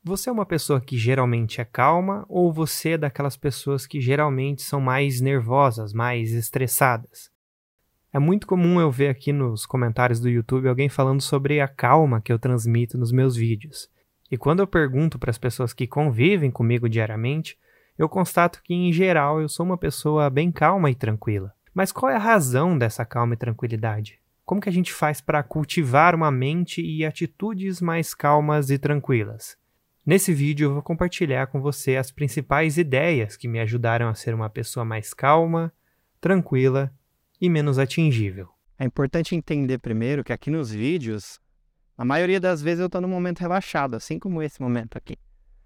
Você é uma pessoa que geralmente é calma ou você é daquelas pessoas que geralmente são mais nervosas, mais estressadas? É muito comum eu ver aqui nos comentários do YouTube alguém falando sobre a calma que eu transmito nos meus vídeos. E quando eu pergunto para as pessoas que convivem comigo diariamente, eu constato que, em geral, eu sou uma pessoa bem calma e tranquila. Mas qual é a razão dessa calma e tranquilidade? Como que a gente faz para cultivar uma mente e atitudes mais calmas e tranquilas? Nesse vídeo eu vou compartilhar com você as principais ideias que me ajudaram a ser uma pessoa mais calma, tranquila e menos atingível. É importante entender primeiro que aqui nos vídeos, a maioria das vezes eu tô num momento relaxado, assim como esse momento aqui.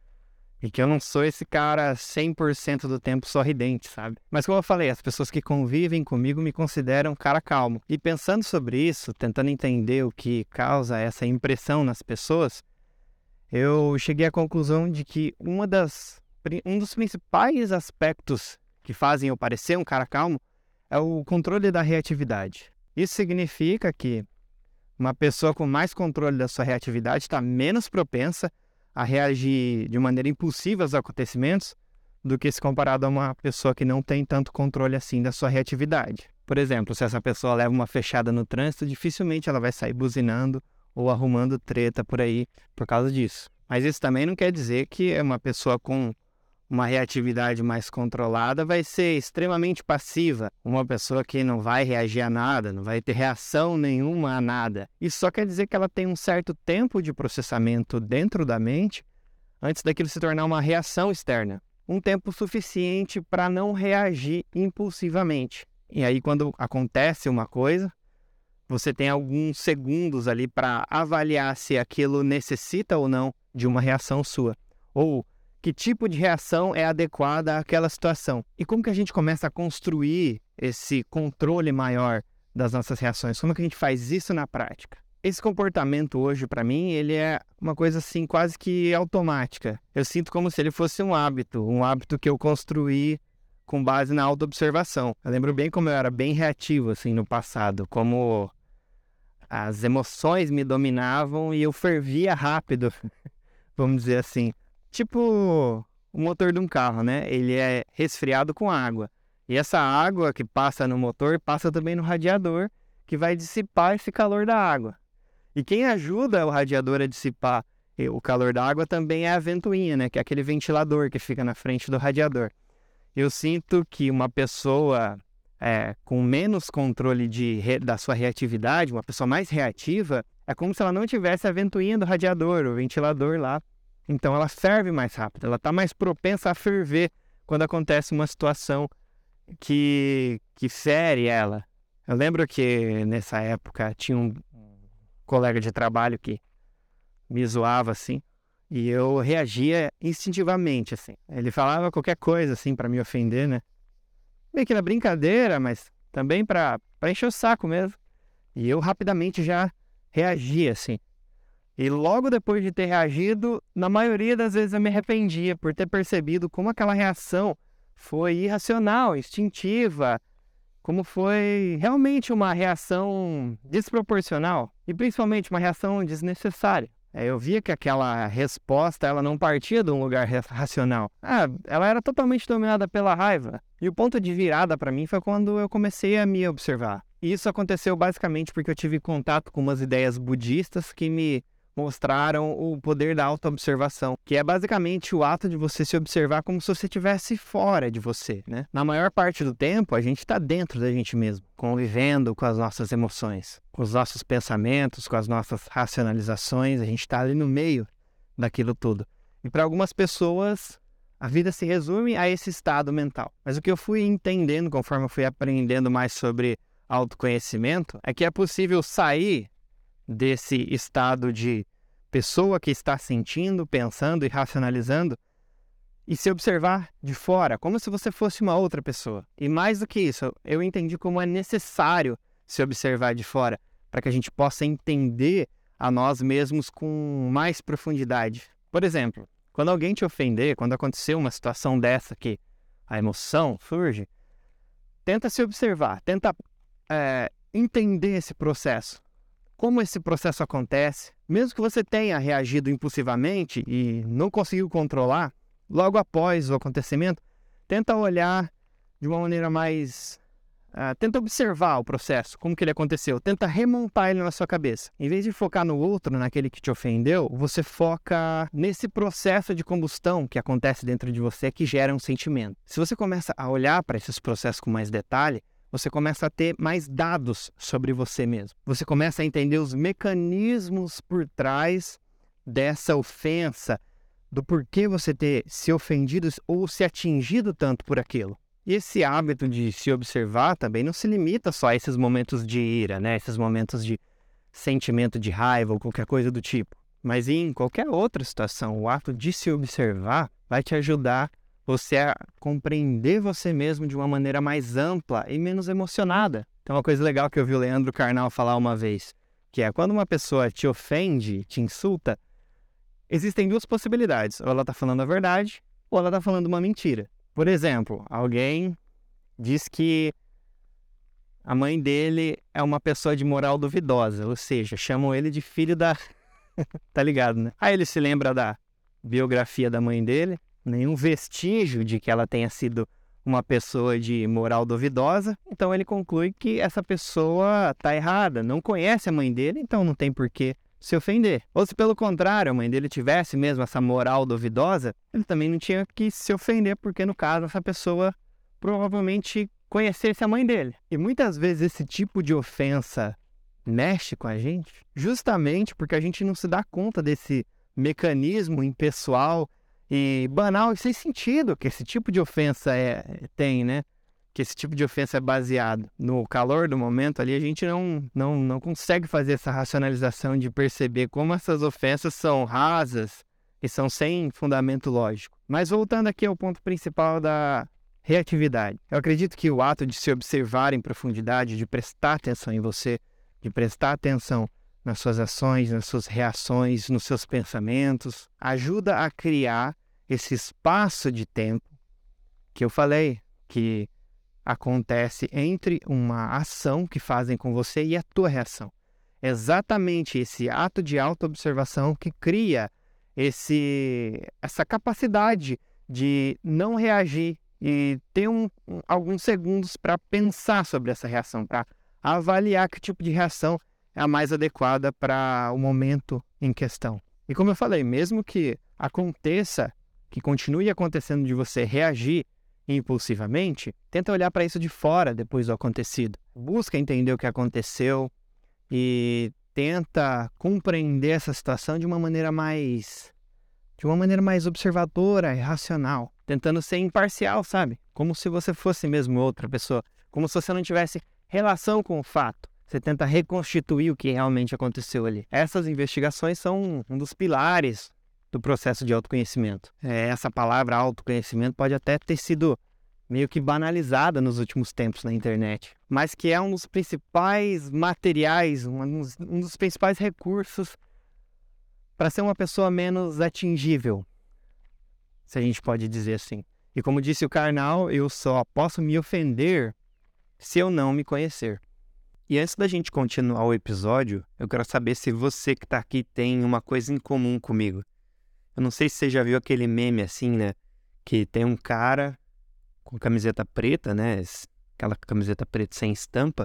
E que eu não sou esse cara 100% do tempo sorridente, sabe? Mas como eu falei, as pessoas que convivem comigo me consideram um cara calmo. E pensando sobre isso, tentando entender o que causa essa impressão nas pessoas, eu cheguei à conclusão de que um dos principais aspectos que fazem eu parecer um cara calmo é o controle da reatividade. Isso significa que uma pessoa com mais controle da sua reatividade está menos propensa a reagir de maneira impulsiva aos acontecimentos do que se comparado a uma pessoa que não tem tanto controle assim da sua reatividade. Por exemplo, se essa pessoa leva uma fechada no trânsito, dificilmente ela vai sair buzinando ou arrumando treta por aí por causa disso. Mas isso também não quer dizer que uma pessoa com uma reatividade mais controlada vai ser extremamente passiva. Uma pessoa que não vai reagir a nada, não vai ter reação nenhuma a nada. Isso só quer dizer que ela tem um certo tempo de processamento dentro da mente antes daquilo se tornar uma reação externa. Um tempo suficiente para não reagir impulsivamente. E aí, quando acontece uma coisa, você tem alguns segundos ali para avaliar se aquilo necessita ou não de uma reação sua. Ou que tipo de reação é adequada àquela situação. E como que a gente começa a construir esse controle maior das nossas reações? Como que a gente faz isso na prática? Esse comportamento hoje, para mim, ele é uma coisa assim quase que automática. Eu sinto como se ele fosse um hábito que eu construí com base na autoobservação. Eu lembro bem como eu era bem reativo assim no passado, como as emoções me dominavam e eu fervia rápido, vamos dizer assim. Tipo o motor de um carro, né? Ele é resfriado com água. E essa água que passa no motor passa também no radiador, que vai dissipar esse calor da água. E quem ajuda o radiador a dissipar o calor da água também é a ventoinha, né? Que é aquele ventilador que fica na frente do radiador. Eu sinto que uma pessoa com menos controle da sua reatividade, uma pessoa mais reativa, é como se ela não tivesse a ventoinha do radiador, o ventilador lá. Então ela ferve mais rápido, ela está mais propensa a ferver quando acontece uma situação que fere ela. Eu lembro que nessa época tinha um colega de trabalho que me zoava assim, e eu reagia instintivamente assim. Ele falava qualquer coisa assim para me ofender, né? Meio que na brincadeira, mas também para encher o saco mesmo. E eu rapidamente já reagia assim. E logo depois de ter reagido, na maioria das vezes eu me arrependia por ter percebido como aquela reação foi irracional, instintiva, como foi realmente uma reação desproporcional e principalmente uma reação desnecessária. Eu via que aquela resposta ela não partia de um lugar racional. Ela era totalmente dominada pela raiva. E o ponto de virada para mim foi quando eu comecei a me observar. E isso aconteceu basicamente porque eu tive contato com umas ideias budistas que me mostraram o poder da autoobservação, que é basicamente o ato de você se observar como se você estivesse fora de você, né? Na maior parte do tempo, a gente está dentro da gente mesmo, convivendo com as nossas emoções, com os nossos pensamentos, com as nossas racionalizações, a gente está ali no meio daquilo tudo. E para algumas pessoas, a vida se resume a esse estado mental. Mas o que eu fui entendendo conforme eu fui aprendendo mais sobre autoconhecimento é que é possível sair desse estado de pessoa que está sentindo, pensando e racionalizando e se observar de fora, como se você fosse uma outra pessoa. E mais do que isso, eu entendi como é necessário se observar de fora para que a gente possa entender a nós mesmos com mais profundidade. Por exemplo, quando alguém te ofender, quando acontecer uma situação dessa que a emoção surge, tenta se observar, tenta entender esse processo. como esse processo acontece. Mesmo que você tenha reagido impulsivamente e não conseguiu controlar, logo após o acontecimento, tenta olhar de uma maneira mais... tenta observar o processo, como que ele aconteceu. Tenta remontar ele na sua cabeça. Em vez de focar no outro, naquele que te ofendeu, você foca nesse processo de combustão que acontece dentro de você, que gera um sentimento. Se você começa a olhar para esses processos com mais detalhe, você começa a ter mais dados sobre você mesmo. Você começa a entender os mecanismos por trás dessa ofensa, do porquê você ter se ofendido ou se atingido tanto por aquilo. E esse hábito de se observar também não se limita só a esses momentos de ira, né? Esses momentos de sentimento de raiva ou qualquer coisa do tipo. Mas em qualquer outra situação, o ato de se observar vai te ajudar você a compreender você mesmo de uma maneira mais ampla e menos emocionada. Tem uma coisa legal que eu vi o Leandro Carnal falar uma vez, que é quando uma pessoa te ofende, te insulta, existem duas possibilidades. Ou ela está falando a verdade, ou ela está falando uma mentira. Por exemplo, alguém diz que a mãe dele é uma pessoa de moral duvidosa, ou seja, chamam ele de filho da... tá ligado, né? Aí ele se lembra da biografia da mãe dele, nenhum vestígio de que ela tenha sido uma pessoa de moral duvidosa, então ele conclui que essa pessoa tá errada, não conhece a mãe dele, então não tem por que se ofender. Ou se pelo contrário, a mãe dele tivesse mesmo essa moral duvidosa, ele também não tinha que se ofender, porque no caso essa pessoa provavelmente conhecesse a mãe dele. E muitas vezes esse tipo de ofensa mexe com a gente, justamente porque a gente não se dá conta desse mecanismo impessoal e banal e sem sentido que esse tipo de ofensa tem, né? Que esse tipo de ofensa é baseado no calor do momento ali, a gente não consegue fazer essa racionalização de perceber como essas ofensas são rasas e são sem fundamento lógico. Mas voltando aqui ao ponto principal da reatividade. Eu acredito que o ato de se observar em profundidade, de prestar atenção em você, de prestar atenção nas suas ações, nas suas reações, nos seus pensamentos, ajuda a criar esse espaço de tempo que eu falei, que acontece entre uma ação que fazem com você e a tua reação. Exatamente esse ato de autoobservação que cria essa capacidade de não reagir e ter alguns segundos para pensar sobre essa reação, para avaliar que tipo de reação é a mais adequada para o momento em questão. E como eu falei, mesmo que aconteça, que continue acontecendo de você reagir impulsivamente, tenta olhar para isso de fora depois do acontecido. Busca entender o que aconteceu e tenta compreender essa situação de uma maneira mais observadora e racional, tentando ser imparcial, sabe? Como se você fosse mesmo outra pessoa, como se você não tivesse relação com o fato. Você tenta reconstituir o que realmente aconteceu ali. Essas investigações são um dos pilares do processo de autoconhecimento. Essa palavra autoconhecimento pode até ter sido meio que banalizada nos últimos tempos na internet, mas que é um dos principais materiais, um dos principais recursos para ser uma pessoa menos atingível, se a gente pode dizer assim. E como disse o Karnal, eu só posso me ofender se eu não me conhecer. E antes da gente continuar o episódio, eu quero saber se você que está aqui tem uma coisa em comum comigo. Eu não sei se você já viu aquele meme assim, né? Que tem um cara com camiseta preta, né? Aquela camiseta preta sem estampa.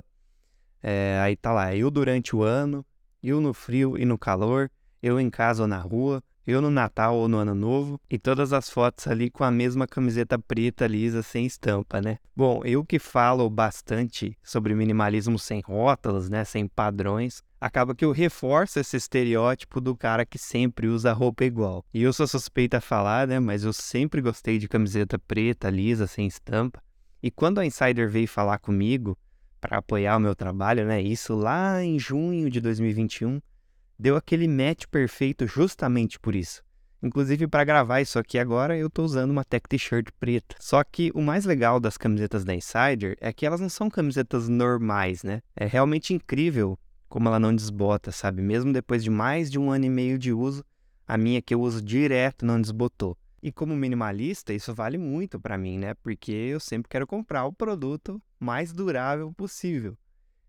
Aí tá lá, eu durante o ano, eu no frio e no calor, eu em casa ou na rua, eu no Natal ou no Ano Novo, e todas as fotos ali com a mesma camiseta preta lisa sem estampa, né? Bom, eu que falo bastante sobre minimalismo sem rótulos, né? Sem padrões, acaba que eu reforço esse estereótipo do cara que sempre usa roupa igual. E eu sou suspeita a falar, né? Mas eu sempre gostei de camiseta preta, lisa, sem estampa. E quando a Insider veio falar comigo para apoiar o meu trabalho, né? Isso lá em junho de 2021, deu aquele match perfeito justamente por isso. Inclusive, para gravar isso aqui agora, eu tô usando uma tech t-shirt preta. Só que o mais legal das camisetas da Insider é que elas não são camisetas normais, né? É realmente incrível como ela não desbota, sabe? Mesmo depois de mais de 1 ano e meio de uso, a minha que eu uso direto não desbotou. E como minimalista, isso vale muito para mim, né? Porque eu sempre quero comprar o produto mais durável possível.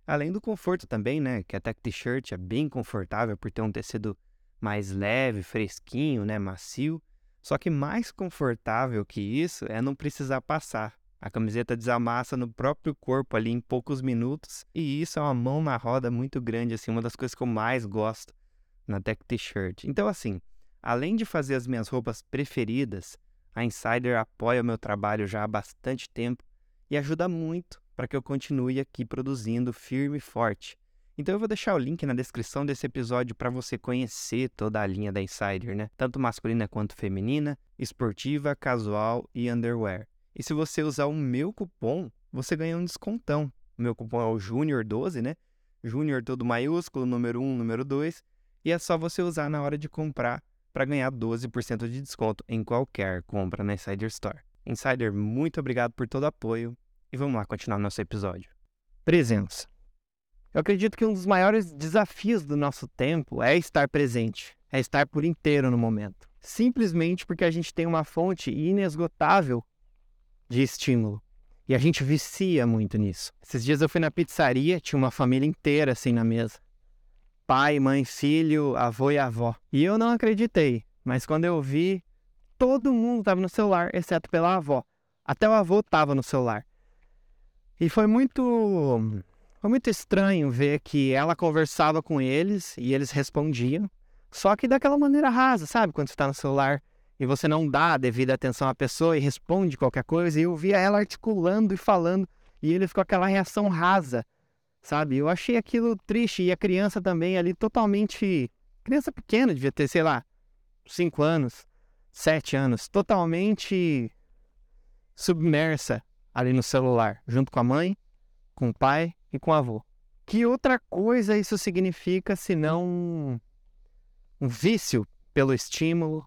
Além do conforto também, né? Que a Tech T-shirt é bem confortável por ter um tecido mais leve, fresquinho, né? Macio. Só que mais confortável que isso é não precisar passar. A camiseta desamassa no próprio corpo ali em poucos minutos. E isso é uma mão na roda muito grande, assim, uma das coisas que eu mais gosto na Tech T-shirt. Então, assim, além de fazer as minhas roupas preferidas, a Insider apoia o meu trabalho já há bastante tempo e ajuda muito para que eu continue aqui produzindo firme e forte. Então eu vou deixar o link na descrição desse episódio para você conhecer toda a linha da Insider, né? Tanto masculina quanto feminina, esportiva, casual e underwear. E se você usar o meu cupom, você ganha um descontão. O meu cupom é o Junior12, né? Junior todo maiúsculo, número 1, número 2. E é só você usar na hora de comprar para ganhar 12% de desconto em qualquer compra na Insider Store. Insider, muito obrigado por todo o apoio. E vamos lá continuar nosso episódio. Presença. Eu acredito que um dos maiores desafios do nosso tempo é estar presente, é estar por inteiro no momento. Simplesmente porque a gente tem uma fonte inesgotável de estímulo. E a gente vicia muito nisso. Esses dias eu fui na pizzaria, tinha uma família inteira assim na mesa. Pai, mãe, filho, avô e avó. E eu não acreditei, mas quando eu vi, todo mundo estava no celular, exceto pela avó. Até o avô estava no celular. E foi muito estranho ver que ela conversava com eles e eles respondiam, só que daquela maneira rasa, sabe? Quando você está no celular e você não dá a devida atenção à pessoa e responde qualquer coisa, e eu via ela articulando e falando, e ele ficou aquela reação rasa, sabe? Eu achei aquilo triste, e a criança também ali totalmente... Criança pequena, devia ter, sei lá, 5 anos, 7 anos, totalmente submersa ali no celular, junto com a mãe, com o pai e com o avô. Que outra coisa isso significa senão um vício pelo estímulo,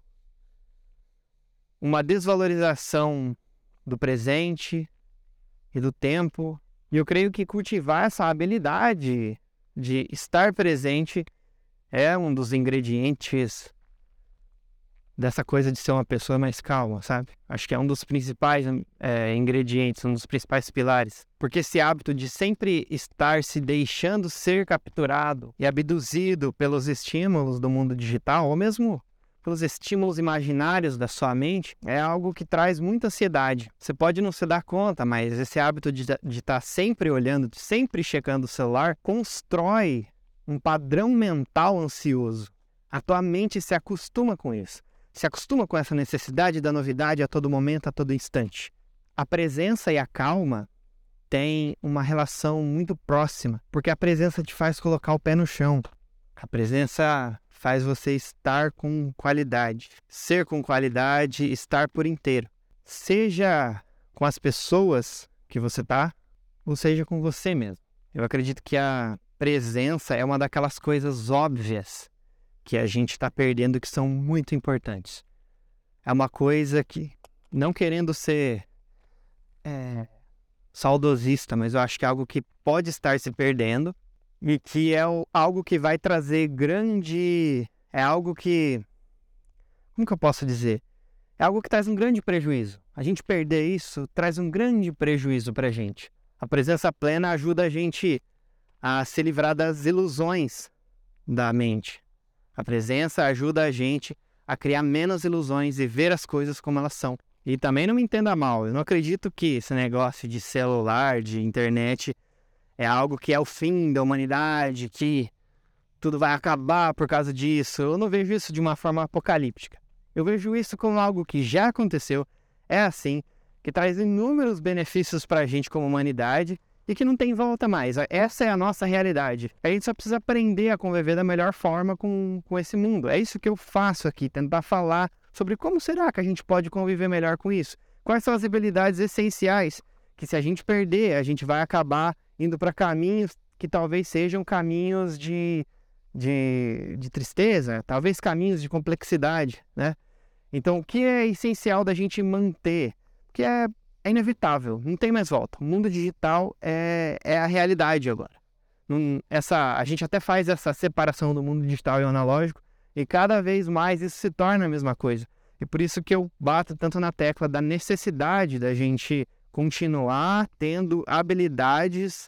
uma desvalorização do presente e do tempo? E eu creio que cultivar essa habilidade de estar presente é um dos ingredientes dessa coisa de ser uma pessoa mais calma, sabe? Acho que é um dos principais ingredientes, um dos principais pilares. Porque esse hábito de sempre estar se deixando ser capturado e abduzido pelos estímulos do mundo digital, ou mesmo pelos estímulos imaginários da sua mente, é algo que traz muita ansiedade. Você pode não se dar conta, mas esse hábito de estar sempre olhando, sempre checando o celular, constrói um padrão mental ansioso. A tua mente se acostuma com isso. Se acostuma com essa necessidade da novidade a todo momento, a todo instante. A presença e a calma têm uma relação muito próxima, porque a presença te faz colocar o pé no chão. A presença faz você estar com qualidade. Ser com qualidade, estar por inteiro. Seja com as pessoas que você está, ou seja com você mesmo. Eu acredito que a presença é uma daquelas coisas óbvias que a gente está perdendo, que são muito importantes. É uma coisa que, não querendo ser saudosista, mas eu acho que é algo que pode estar se perdendo e que é algo que vai trazer grande... É algo que... Como que eu posso dizer? É algo que traz um grande prejuízo. A gente perder isso traz um grande prejuízo para a gente. A presença plena ajuda a gente a se livrar das ilusões da mente. A presença ajuda a gente a criar menos ilusões e ver as coisas como elas são. E também não me entenda mal, eu não acredito que esse negócio de celular, de internet, é algo que é o fim da humanidade, que tudo vai acabar por causa disso. Eu não vejo isso de uma forma apocalíptica. Eu vejo isso como algo que já aconteceu, é assim, que traz inúmeros benefícios para a gente como humanidade e que não tem volta mais. Essa é a nossa realidade. A gente só precisa aprender a conviver da melhor forma com esse mundo. É isso que eu faço aqui, tentar falar sobre como será que a gente pode conviver melhor com isso. Quais são as habilidades essenciais que, se a gente perder, a gente vai acabar indo para caminhos que talvez sejam caminhos de tristeza, talvez caminhos de complexidade, né? Então, o que é essencial da gente manter? Que é inevitável, não tem mais volta. O mundo digital é a realidade agora. A gente até faz essa separação do mundo digital e analógico, e cada vez mais isso se torna a mesma coisa. E por isso que eu bato tanto na tecla da necessidade da gente continuar tendo habilidades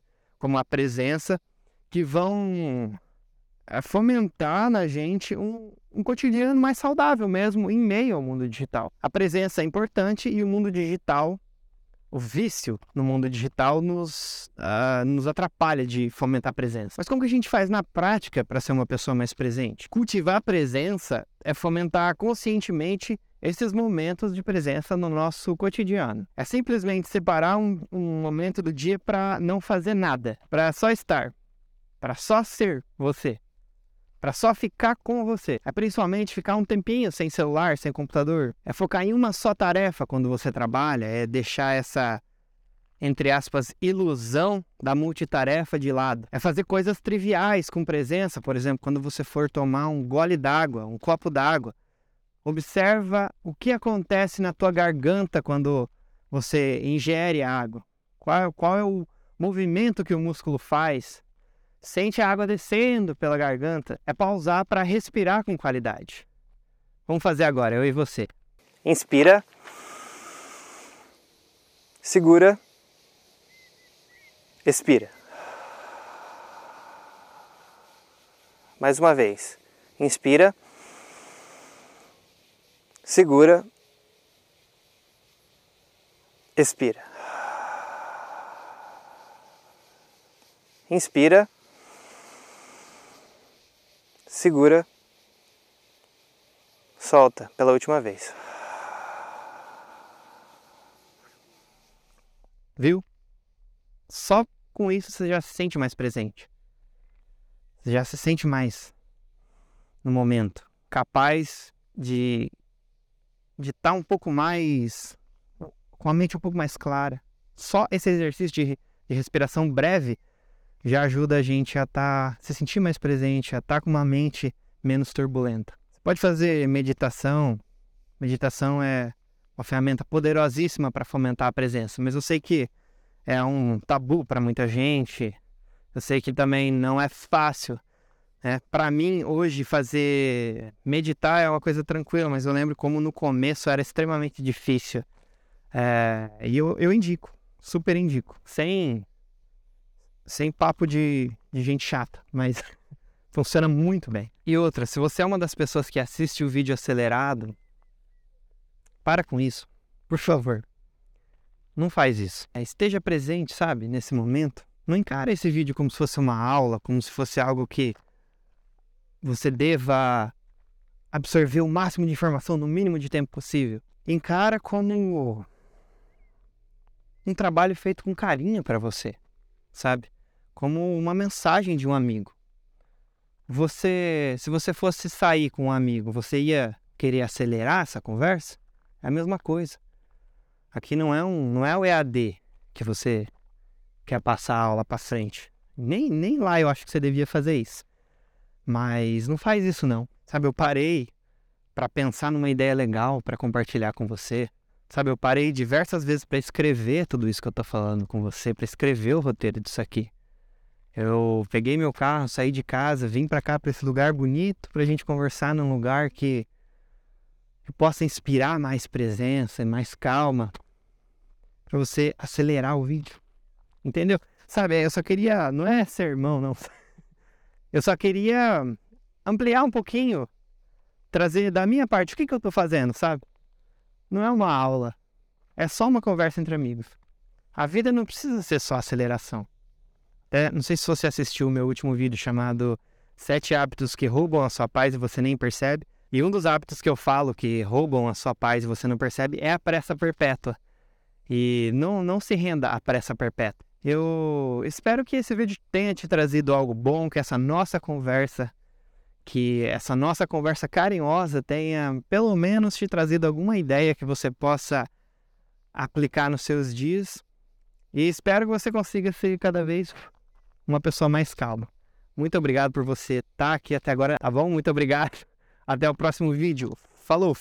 como a presença, que vão fomentar na gente um cotidiano mais saudável mesmo em meio ao mundo digital. A presença é importante e o mundo digital, o vício no mundo digital nos atrapalha de fomentar a presença. Mas como que a gente faz na prática para ser uma pessoa mais presente? Cultivar a presença é fomentar conscientemente esses momentos de presença no nosso cotidiano. É simplesmente separar um momento do dia para não fazer nada, para só estar, para só ser você, para só ficar com você. É principalmente ficar um tempinho sem celular, sem computador. É focar em uma só tarefa quando você trabalha, é deixar essa, entre aspas, ilusão da multitarefa de lado. É fazer coisas triviais com presença, por exemplo, quando você for tomar um gole d'água, um copo d'água. Observa o que acontece na tua garganta quando você ingere a água. Qual é o movimento que o músculo faz? Sente a água descendo pela garganta. É pausar para respirar com qualidade. Vamos fazer agora, eu e você. Inspira. Segura. Expira. Mais uma vez. Inspira. Segura. Expira. Inspira. Segura. Solta pela última vez. Viu? Só com isso você já se sente mais presente. Você já se sente mais no momento. Capaz de estar um pouco mais, com a mente um pouco mais clara. Só esse exercício de respiração breve já ajuda a gente a se sentir mais presente, a estar com uma mente menos turbulenta. Você pode fazer meditação. Meditação é uma ferramenta poderosíssima para fomentar a presença, mas eu sei que é um tabu para muita gente. Eu sei que também não é fácil. Para mim, hoje, meditar é uma coisa tranquila, mas eu lembro como no começo era extremamente difícil. E eu indico, super indico, sem papo de gente chata, mas funciona muito bem. E outra, se você é uma das pessoas que assiste o vídeo acelerado, para com isso, por favor. Não faz isso. Esteja presente, sabe, nesse momento. Não encara esse vídeo como se fosse uma aula, como se fosse algo que você deva absorver o máximo de informação no mínimo de tempo possível. Encara como um trabalho feito com carinho para você, sabe? Como uma mensagem de um amigo. Se você fosse sair com um amigo, você ia querer acelerar essa conversa? É a mesma coisa. Aqui não é o EAD que você quer passar a aula para frente. Nem lá eu acho que você devia fazer isso. Mas não faz isso não. Sabe, eu parei para pensar numa ideia legal para compartilhar com você. Sabe, eu parei diversas vezes para escrever tudo isso que eu tô falando com você, para escrever o roteiro disso aqui. Eu peguei meu carro, saí de casa, vim para cá, para esse lugar bonito, pra gente conversar num lugar que possa inspirar mais presença, mais calma, para você acelerar o vídeo. Entendeu? Sabe, eu só queria, não é sermão, não. Eu só queria ampliar um pouquinho, trazer da minha parte o que eu tô fazendo, sabe? Não é uma aula, é só uma conversa entre amigos. A vida não precisa ser só aceleração. Não sei se você assistiu o meu último vídeo chamado 7 hábitos que roubam a sua paz e você nem percebe. E um dos hábitos que eu falo que roubam a sua paz e você não percebe é a pressa perpétua. E não se renda à pressa perpétua. Eu espero que esse vídeo tenha te trazido algo bom, que essa nossa conversa carinhosa tenha pelo menos te trazido alguma ideia que você possa aplicar nos seus dias. E espero que você consiga ser cada vez uma pessoa mais calma. Muito obrigado por você estar aqui até agora, tá bom? Muito obrigado. Até o próximo vídeo. Falou!